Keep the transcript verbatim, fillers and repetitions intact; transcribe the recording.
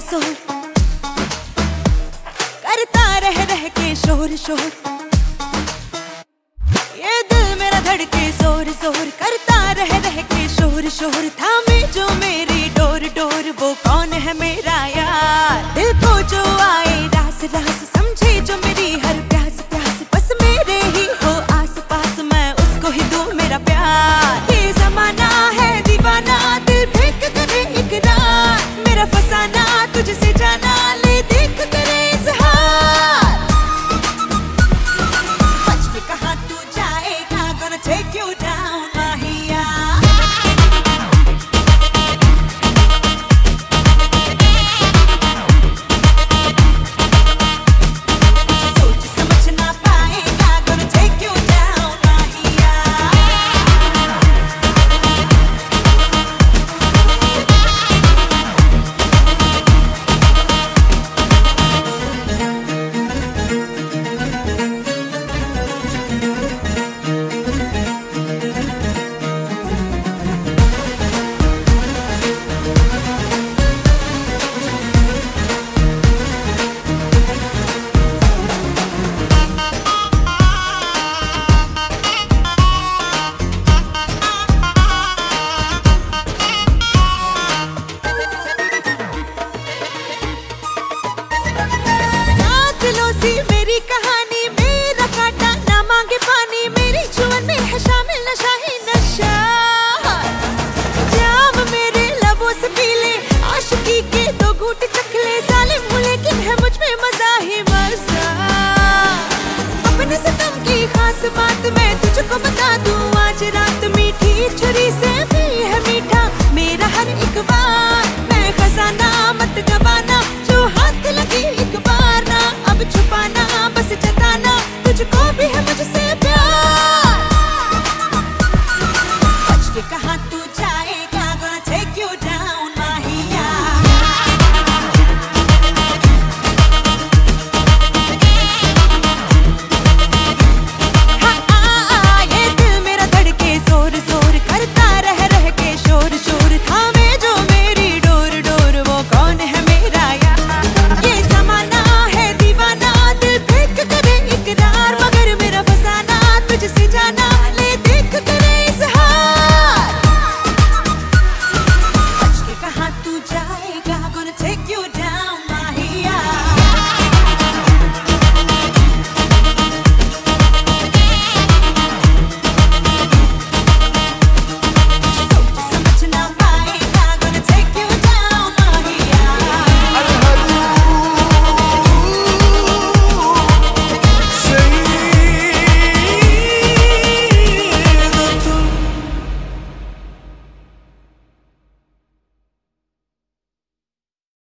शोर करता रह रह के शोर शोर, ये दिल मेरा धड़के जोर जोर करता रह रह के शोर शोर। थामे जो मेरी डोर डोर वो कौन है मेरा यार, दिल को जो आए रास रास समझे जो मेरी हर प्यास प्यास, बस मेरे ही हो आस पास मैं उसको ही दूं मेरा प्यार। ये जमाना है दीवाना दिल फेंक करे इकरार, मेरा फसाना तुझसे जाना ले देख करे इजहार। बच के कहाँ तू जाएगा, gonna take you down माहिया। सोच समझ ना पाएगा, gonna take you down माहिया। मेरी कहानी मेरा काटा ना मांगे पानी, मेरी जुबान में है शामिल नशा ही नशा। जाम मेरे लबों से पी ले, आशिकी के दो घूंट चख ले, जालिम हूँ लेकिन है मुझ में मजा ही मजा। अपने सितम की खास बात मैं तुझको बता दूं,